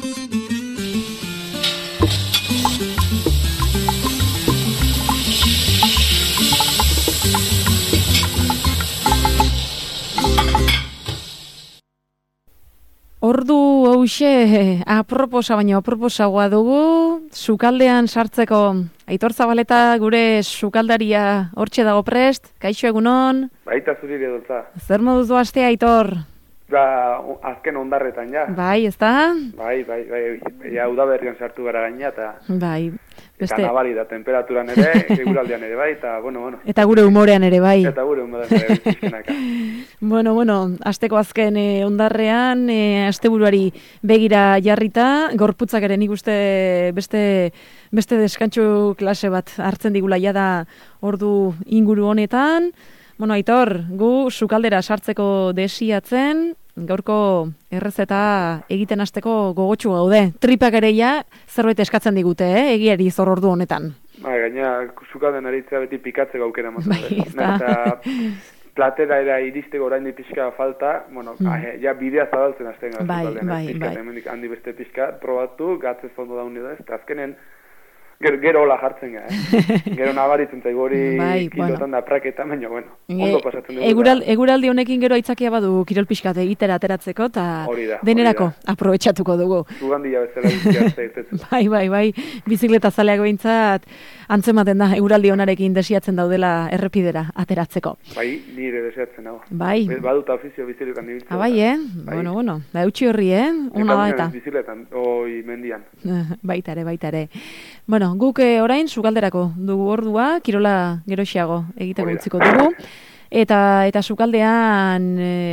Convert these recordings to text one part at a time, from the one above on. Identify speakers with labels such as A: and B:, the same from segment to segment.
A: Ordu hauxe aproposagoa dugu, sukaldean sartzeko. Aitor Zabaleta gure sukaldaria hortxe dago prest, kaixo egunon?
B: Baita zuri edotza.
A: Zer moduz doazte, Aitor?
B: Azken ondarretan, ja.
A: Bai, ezta?
B: Bai, ja udaberrian sartu gara gaina, eta...
A: Bai.
B: Eta nabari da, temperaturan ere, eguraldean ere bai, eta bueno.
A: Eta gure humorean ere bai.
B: Eta gure humorean ere bai.
A: Bueno, asteko azken ondarrean, asteburuari begira jarrita, gorputzak ere nik uste beste deskantxo klase bat hartzen digula jada ordu inguru honetan. Bueno, Aitor, gu sukaldera sartzeko desiatzen, gaurko errezeta egiten hasteko gogotsu gaude. Tripak ere ja zerbait eskatzen digute, egiari zor ordu honetan.
B: Gaina, sukalden aritzea beti pikatzeko aukera mazu.
A: Bai,
B: eta platera era iristeko orain pixka falta, ja bidea zabaltzen hasten gara sukalden. Bai. Handi beste pixka, probatu, gatzez ondo daune da, eta azkenen, Gero hola jartzen gara, Gero nabaritzen zaigu hori kilotan da praketan, baina, ondo pasatzen dugu.
A: Eguraldi honekin gero aitzakia badu kirol pixkat egitera ateratzeko, eta denerako aprobetxatuko dugu.
B: Zugandia bezala izkiartza.
A: Bai, bizikleta zaleak behintzat antzematen da, eguraldi honarekin desiatzen daudela errepidera ateratzeko.
B: Bai, nire desiatzen dago.
A: Bai.
B: Baduta ofizio biziletan dibiltzen.
A: Bai, bueno, da eutxi horri, Ona da eta.
B: Bizikletan, mendian.
A: Baita ere. Bueno, guk orain sukalderako dugu ordua, kirola geroxiago egiteko utziko dugu. Eta sukaldean,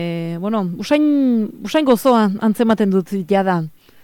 A: usain gozoa antzematen dut jada.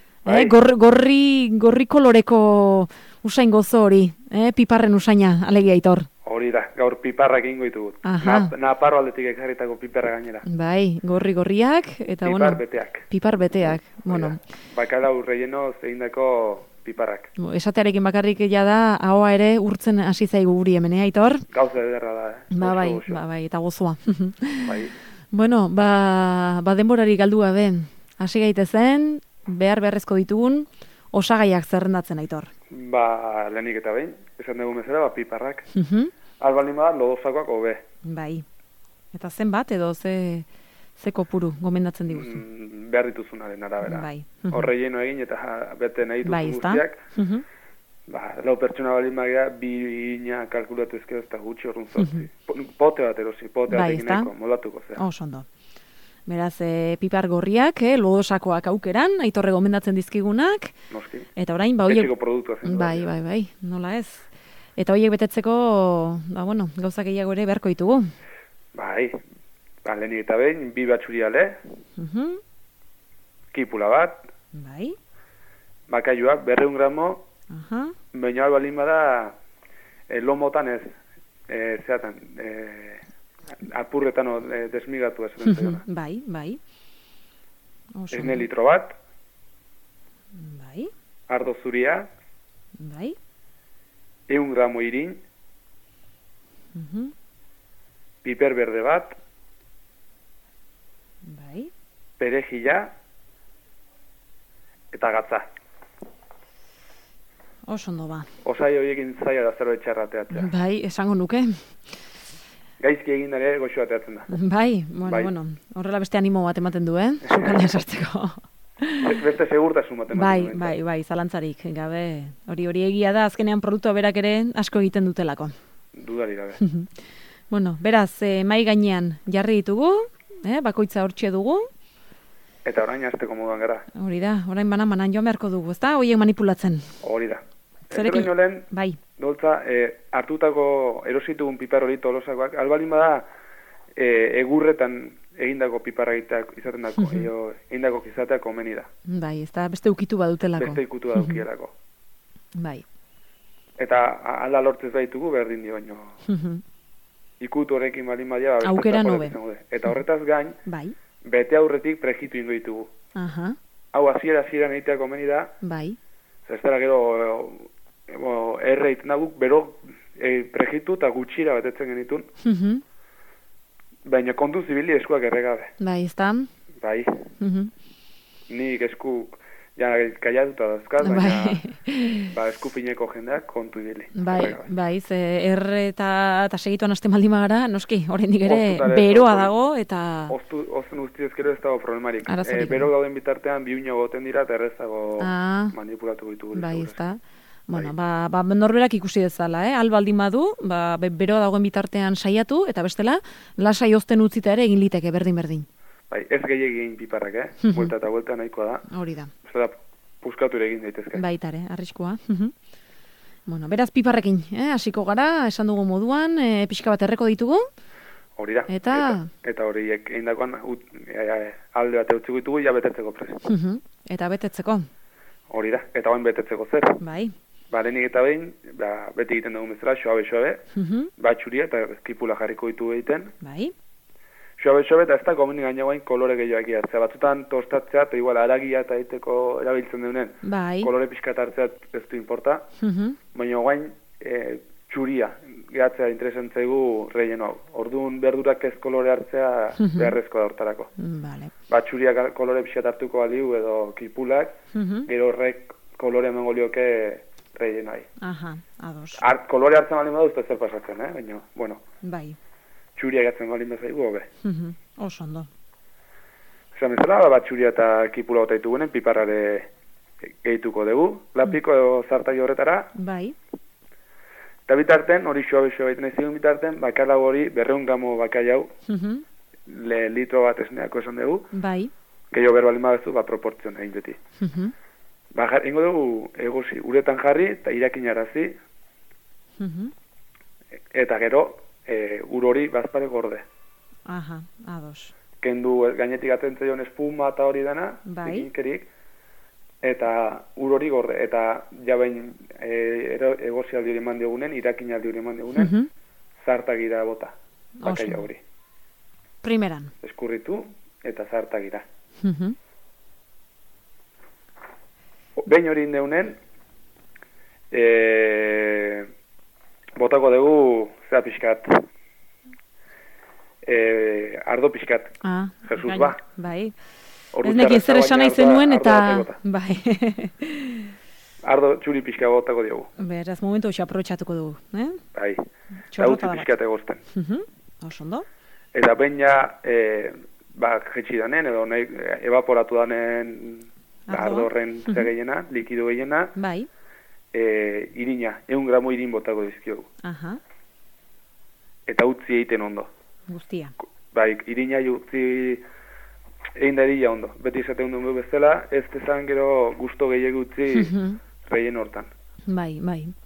A: Gorri koloreko usain gozo hori, piparren usaina, alegia, Aitor.
B: Hori da, gaur piparrak egingo ditugut. Naparro aldetik ekarritako piparra gainera.
A: Bai, gorriak, eta Pipar beteak.
B: Bakalau relleno zeindako piparrak.
A: Esatearekin bakarrik da, ahoa ere urtzen hasi zaigu guri hemen, Aitor?
B: Gauza ederra da,
A: Bai, eta gozoa.
B: Bai.
A: Bueno, denborari galdua ben, hasi gaitezen, beharrezko ditugun, osagaiak zerrendatzen, Aitor.
B: Lehenik eta behin, esan dugu bezala, piparrak. Albalin bat, lodozakoak hobe.
A: Bai. Eta zenbat edo ze kopuru gomendatzen diguzu?
B: Behar dituzunaren arabera.
A: Bai.
B: Horreien egin eta bete nahi duzun guztiak. Lau pertsona balin magia, bina kalkulatu ezkero ez da gutxi horren zortzi. Pote bat erosi, pote bat egin nahiko, moldatuko zera.
A: Ondo. Beraz, pipar gorriak, lodosakoak aukeran, Aitorre gomendatzen dizkigunak.
B: Noski.
A: Eta orain,
B: etxeko produktua zen.
A: Bai, nola ez. Eta horiek betetzeko, gauzak gehiago ere beharko ditugu.
B: Bai, lehenik eta behin, bi batxuriale, kipula bat,
A: bai,
B: bakaiuak, 200 gramo, baina albalin bada, lomotan ez, zeatan, apurretan desmigatu ez.
A: Bai.
B: Esne litro bat,
A: bai,
B: ardo zuria,
A: bai,
B: 100 gramo irin, piper berde bat,
A: bai,
B: perejila, eta gatza.
A: Ondo ba.
B: Osai horiekin zaila da zerbait txarra ateatzea.
A: Bai, esango nuke.
B: Gaizki egin ere goxo ateatzen da.
A: Bai, horrela beste animo bat ematen du, sukaldean sartzeko.
B: Beste segurtasun bat ematen du.
A: Bai, zalantzarik gabe. Hori egia da, azkenean produktua berak ere asko egiten dutelako.
B: Dudari gabe.
A: Beraz, mai gainean jarri ditugu, bakoitza hortxe dugu.
B: Eta orain hasteko moduan gara.
A: Hori da, orain banan joan beharko dugu, ezta? Horiek manipulatzen.
B: Hori da.
A: Zerekin? Bai.
B: Doltza, hartutako erositugun pipar hori tolosakoak, albalin bada egurretan egindako piparra izaten dako, egindako izatea komeni da.
A: Bai, ez da beste ukitu badutelako.
B: Beste ukitu badukielako.
A: Bai.
B: Eta ala lortzez baitugu berdin dio baino. Ikutu horrekin balin badia,
A: aukera nobe.
B: Eta horretaz gain,
A: bai,
B: bete aurretik prejitu ingo ditugu. Hau hasiera egitea komeni da.
A: Bai.
B: Zestera gero erreit naguk, bero prejitu eta gutxira betetzen genitun. Baina kontu zibili eskuak erregabe.
A: Bai, ez da?
B: Bai. Nik esku Ja, kaiatuta dauzkat, baina eskupineko jendeak kontu ibili.
A: Bai, ze erre eta segituan haste maldima gara, noski, oraindik ere beroa dago, eta...
B: Ozten guztiezkero ez dago problemarik. Bero gauden bitartean biuño goten dira, eta errezago manipulatu ditugu.
A: Bai, ez da. Bueno, norberak ikusi dezala, albaldin badu, beroa dagoen bitartean saiatu, eta bestela, lasai ozten utzita ere egin liteke berdin-berdin.
B: Bai, ez gehiagin piparrak, Buelta eta buelta nahikoa da.
A: Hori da.
B: Zera, puskatu ere egin daitezke.
A: Baitare, arriskua. Bueno, beraz piparrekin, hasiko gara, esan dugu moduan, pixka bat erreko ditugu.
B: Hori da. Eta horiek eindakoan alde bat eutziko ditugu, ja betetzeko prest.
A: Eta betetzeko.
B: Hori da, eta bain betetzeko zer.
A: Bai.
B: Lehenik eta behin, beti egiten dugu bezala, xoabe, batxuria eta ezkipula jarriko ditu egiten.
A: Bai.
B: Xoabe, eta ez da gomenik gaina guain kolore gehiagoak hartzea. Batzutan tostatzea, eta igual aragia eta egiteko erabiltzen deunen.
A: Bai.
B: Kolore pixka hartzea ez du importa. Baina guain txuria gehatzea interesantzaigu relleno hau. Orduan berdurak ez kolore hartzea beharrezko da hortarako.
A: Vale.
B: Txuria kolore pixka hartuko baliu edo kipulak, gero horrek kolore emango lioke rellenoai.
A: Aha, ados.
B: Kolore hartzen bali badu ez da zer pasatzen, baina, bueno.
A: Bai.
B: Txuria gatzen balin bezaigu, hobe.
A: Oso ondo.
B: Esan bezala, txuria eta kipula bota ditugunen, piparrare gehituko dugu. Lapiko edo zartai horretara.
A: Bai.
B: Eta bitarten, hori xoabe egiten ezigun bitarten, bakala hori 200 gramo bakai hau, litro bat esneako esan dugu.
A: Bai.
B: Gehiago berbalin badezu, proportzion egin beti. Ingo dugu egosi, uretan jarri eta irakinarazi. Eta gero, ur hori bazpare gorde.
A: Aha, ados.
B: Kendu gainetik atentzaion espuma eta hori dena, ikinkerik, eta ur hori gorde. Eta jabein egosi aldi hori eman diogunen, irakin aldi hori eman diogunen, zartagira bota, bakaia hori.
A: Primeran.
B: Eskurritu eta zartagira. Behin hori indeunen, botako dugu zera pixkat, ardo pixkat, Jesus ba.
A: Bai, ez nekin zer esan nahi zenuen eta, bai.
B: Ardo txuri pixka botako diogu.
A: Beraz, momentu hoxe aprobetxatuko dugu,
B: Bai, eta utzi pixkat egozten.
A: Oso ondo.
B: Eta behin ja, jetxi danen, edo evaporatu danen, ardo horren gehiena, likido gehiena,
A: bai.
B: Irina, 100 gramo irin botako dizkiogu.
A: Aha.
B: Eta utzi egiten ondo.
A: Guztia.
B: Bai, irina utzi egin dadila ondo. Beti izaten duen bezala, ez tezan gero gusto gehiago utzi reien hortan.
A: Bai.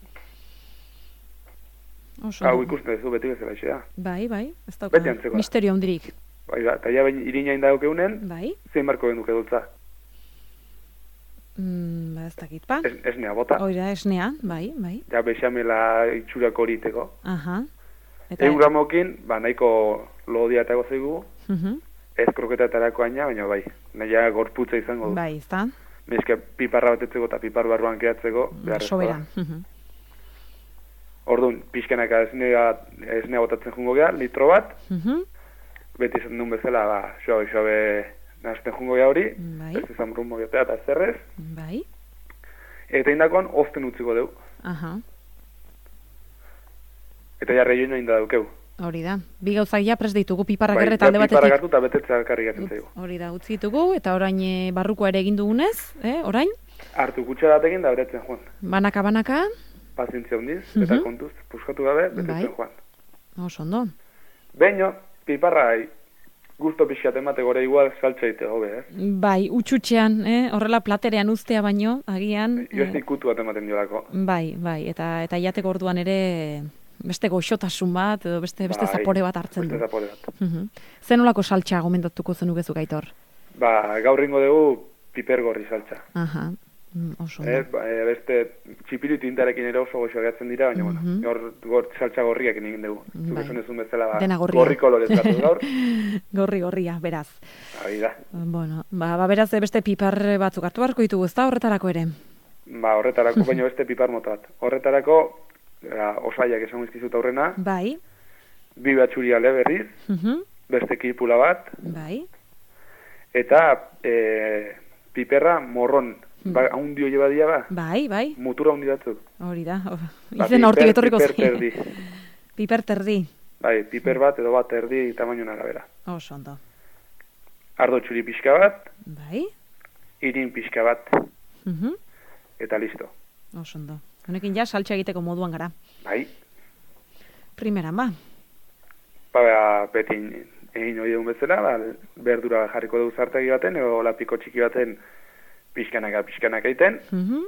B: Hau ikusten duzu beti bezala xe da.
A: Bai, ez dauka. Misterio hondirik.
B: Bai, eta ja irina indagok eunen, zein marko genduke dutza.
A: Ez dakit, pa?
B: Esnea bota.
A: Oira, esnea, bai.
B: Ja, bexamela itxurako horiteko.
A: Aha.
B: 100 gramokin, nahiko lodia eta gozeigu, ez kroketetarako aina, baina bai, naia gorputza izango du.
A: Bai, ez da.
B: Mezke piparra batetzeko eta pipar barruan kehatzeko.
A: Soberan.
B: Orduan, pixkenaka esnea botatzen jungo geha, litro bat, beti izan duen bezala, xoabe nazten jungo geha hori, ez izan rumbo geha eta zerrez, eta indakoan ozten utziko dugu.
A: Aha.
B: Eta ja reioina inda daukeu.
A: Hori da. Bi gauzak ja prest ditugu piparrak erre talde batetik.
B: Piparrak hartu eta betetzea karri gaten zaigu.
A: Hori da, utzi ditugu, eta orain barrukoa ere egin dugunez, orain?
B: Hartu kutsa batekin da betetzen joan.
A: Banaka.
B: Pazientzia hondiz, eta kontuz, puskatu gabe, betetzen joan.
A: Oso ondo.
B: Beino, piparrai gusto pixkat emate gore igual saltza ite gobe,
A: Bai, utxutxean, horrela platerean uztea baino, agian.
B: Jo ez ikutu bat ematen diolako.
A: Bai, eta jateko orduan ere beste goxotasun bat, edo beste zapore bat hartzen du.
B: Beste zapore bat.
A: Zenolako saltza gomendatuko zenukezu Aitor?
B: Gaur ringo dugu pipergorri saltza.
A: Aha, oso ondo.
B: Beste txipiru tintarekin ere oso goxo gehatzen dira, baina gor saltza gorriak egin dugu. Zuk esan ezun bezala gorri kolorez gatu gaur.
A: Gorria, beraz.
B: Abi da.
A: Bueno, beraz beste pipar batzuk hartu beharko ditugu, ez da horretarako ere?
B: Horretarako, baina beste pipar mota bat. Horretarako, osaiak esan izkizut aurrena.
A: Bai.
B: 2 batxuri ale berriz. Beste kipula bat.
A: Bai.
B: Eta piperra morron Ba, haundi hori badia ba?
A: Bai.
B: Mutura haundi batzuk.
A: Hori da. Izen hortik etorriko
B: zen. Piper terdi.
A: Piper terdi.
B: Bai, piper bat edo bat terdi tamainoan arabera.
A: Oso ondo.
B: Ardo txuri pixka bat.
A: Bai.
B: Irin pixka bat. Eta listo.
A: Oso ondo. Honekin ja saltsa egiteko moduan gara.
B: Bai.
A: Primera, ba.
B: Ba, beti egin hori egun bezala, berdura jarriko dugu zartegi baten, edo lapiko txiki baten pixkanak egiten.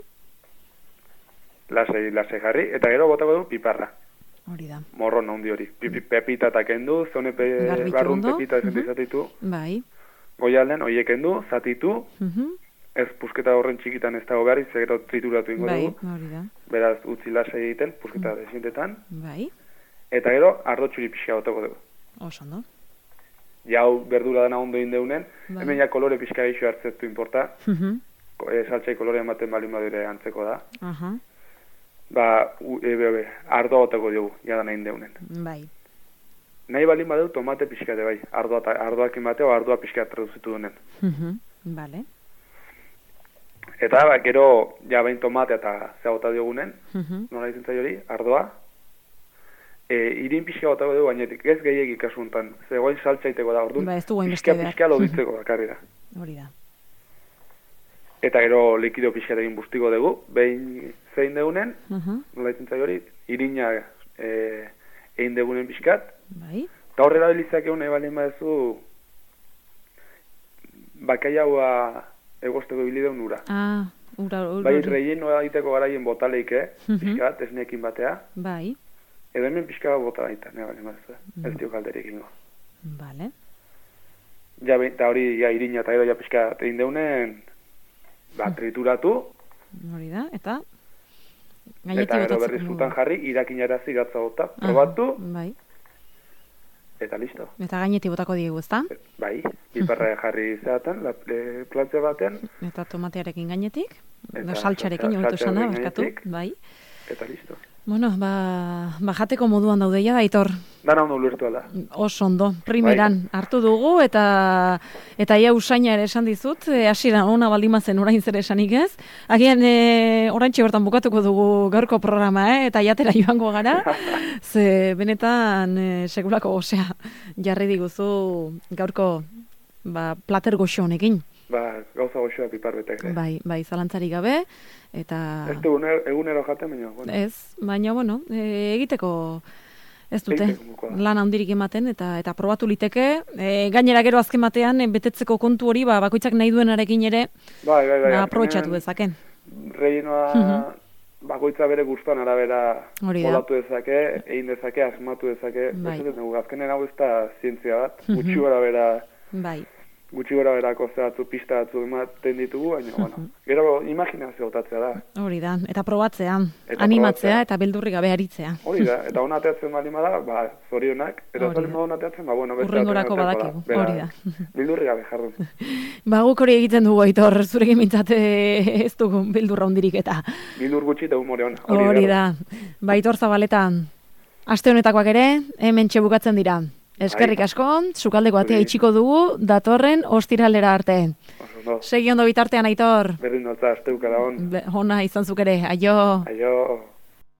B: Lasai jarri, eta gero botako dugu piparra.
A: Hori da.
B: Morron handi hori. Pepita eta kendu, zone barrun pepita zatitu.
A: Bai.
B: Goialden, horiek kendu, zatitu. Ez pusketa horren txikitan ez dago behar, gero trituratu ingo dugu.
A: Bai, hori da.
B: Beraz, utzi lasai egiten, pusketa desientetan.
A: Bai.
B: Eta gero, ardo txuri pixka botako dugu.
A: Oso ondo.
B: Jau berdura dana ondo indeunen, hemen ja kolore pixka geixo hartzetu inporta. Saltxai kolorean baten balin badure antzeko da. Ba, ardoa botako dugu, jadana indeunen.
A: Bai.
B: Nahi balin badeu tomate pixkate bai, ardoak emateo, ardoa pixka traduzitu dunen.
A: Bale.
B: Eta, ba, gero, ja bain tomate eta zeagota diogunen, nola izan zai hori, ardoa. Irin pixka botako dugu gainetik, ez gehiagik kasuntan, zegoen saltzaiteko da, orduan, pixka loditzeko bakarri da.
A: Hori da.
B: Eta gero likido pixkatekin bustiko dugu, behin zein degunen, nola izan zai hori, irina egin degunen pixkat.
A: Bai.
B: Eta horrela bilizak egun ebalien badezu, bakai haua egosteko bilideun ura.
A: Ura.
B: Bai, relleno egiteko garaien botaleik, pixkat, esnekin batea.
A: Bai.
B: Edo hemen pixka bat bota baita, ebalien badezu, ez dio kalderik ingo.
A: Bale.
B: Ja, eta hori, irina eta edo pixka egin deunen, trituratu.
A: Hori da, eta
B: gainetik botatzeko. Eta gero berriz frutan jarri, irakinarazi gatza bota, probatu.
A: Bai.
B: Eta listo.
A: Eta gainetik botako diegu, ezta?
B: Bai, piparra jarri zeaten, plantze baten.
A: Eta tomatearekin gainetik, saltxarekin, hobeto esan da, barkatu. Bai.
B: Eta listo.
A: Bueno, jateko moduan daudeia, Aitor.
B: Dana ondo ulertu ala.
A: Oso ondo, primeran hartu dugu, eta ia usaina ere esan dizut, hasieran ona baldimazen orain zer esanik ez. Agian oraintxe bertan bukatuko dugu gaurko programa, eta jatera joango gara, ze benetan sekulako gozea jarri diguzu gaurko plater goxo honekin.
B: Gauza goxoa pipar betek.
A: Bai, zalantzarik gabe, eta...
B: Ez du egunero jaten, baina, bueno.
A: Ez, baina, bueno, egiteko ez dute lan handirik ematen, eta probatu liteke. Gainera gero azken batean, betetzeko kontu hori, bakoitzak nahi duenarekin ere, aprobetxatu dezaken.
B: Rellenoa bakoitza bere gustuan arabera molatu dezake, egin dezake, asmatu dezake. Azkenen hau ez da zientzia bat, gutxi gara bera...
A: Bai.
B: Gutxi gora berako zehatzu, pista batzu ematen ditugu, baina, bueno, gero imaginazio otatzea da.
A: Hori da, eta probatzea, animatzea eta beldurri gabe aritzea.
B: Hori da, eta hona ateatzen balima da, zorionak, eta zorionak hona ateatzen, bueno, beste
A: urrengorako badakigu, hori da.
B: Beldurri gabe jardun.
A: Guk hori egiten dugu, Aitor, zurekin mintzate ez dugu beldurra hundirik eta.
B: Bildur gutxi eta humore hona.
A: Hori da, Aitor Zabaleta, aste honetakoak ere, hemen txebukatzen dira. Eskerrik asko, sukaldeko atea itxiko dugu, datorren ostiralera arte. Segi ondo bitartean, Aitor.
B: Berdin nolta, asteuka da hon.
A: Hona izan zuk ere, aio.
B: Aio.